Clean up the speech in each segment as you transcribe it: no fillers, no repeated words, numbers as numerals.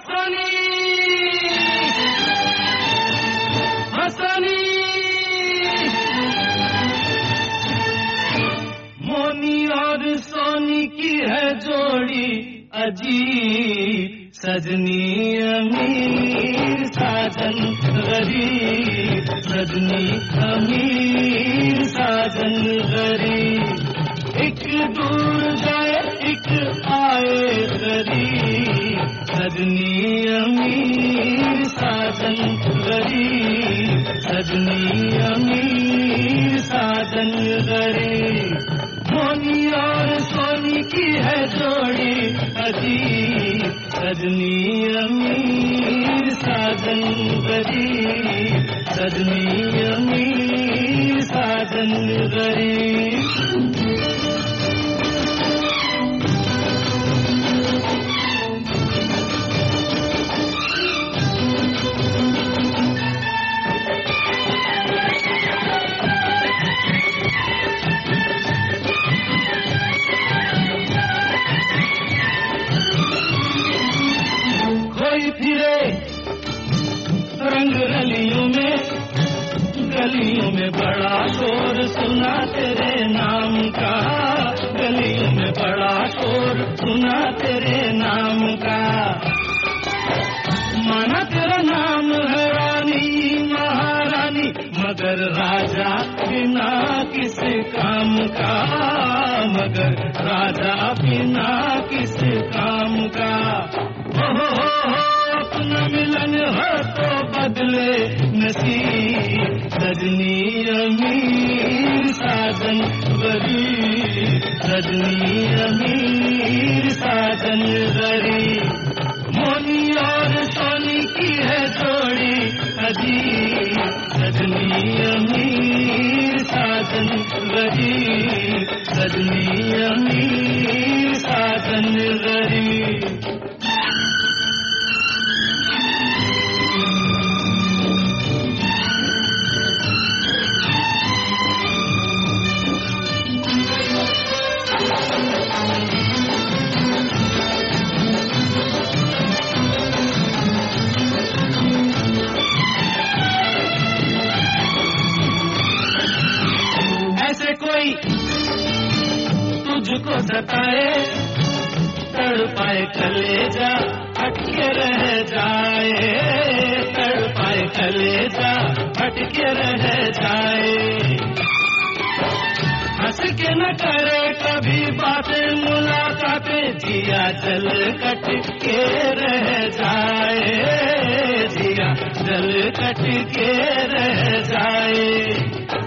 हसनी हसनी मोनी और सोनी की है जोड़ी अजीब, सजनी अमीर साजन गरीब, सजनी अमीर साजन गरीब। एक दूर जाए एक आए गरीब, सजनी अमीर साजन गरीब, सजनी अमीर साजन गरीब। मोनी और सोनी की है जोड़ी अजीब, सजनी अमीर साजन गरीब, सजनी अमीर साजन गरीब। फिरे रंग गलियों में बड़ा शोर सुना तेरे नाम का, गलियों में बड़ा शोर सुना तेरे नाम का। माना तेरा नाम है रानी महारानी, मगर राजा बिना किस काम का, मगर राजा बिना किस काम का। हो अपना मिलन हो तो बदले नसीब, सजनी अमीर साजन गरीब, सजनी अमीर साजन गरीब। मोनी और सोनी की है जोड़ी अजीब, सजनी अमीर साजन गरीब, सजनी अमीर साजन गरीब। कोई तुझको सताए तड़पाए कलेजा अटके रह जाए, तड़पाए कलेजा अटके रह जाए। हंस के न करे कभी बातें मुलाकातें, जिया जल कट के रह जाए, जिया जल कट के रह जाए।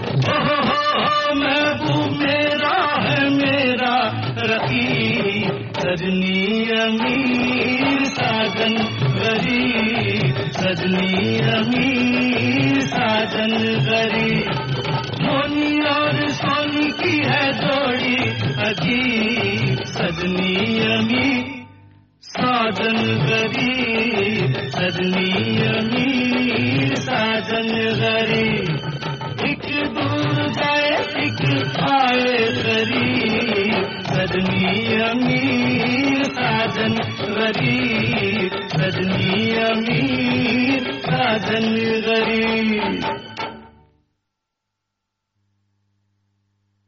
महबूब मेरा है मेरा रकीब, सजनी अमीर साजन गरीब, सजनी अमीर साजन गरीब। मोनी और सोनी की है जोड़ी अजीब, सजनी अमीर साजन गरीब, सजनी अमीर साजन गरीब। एक दूर जाए एक आए गरीब, सजनी अमीर साजन गरीब, सजनी अमीर साजन गरीब।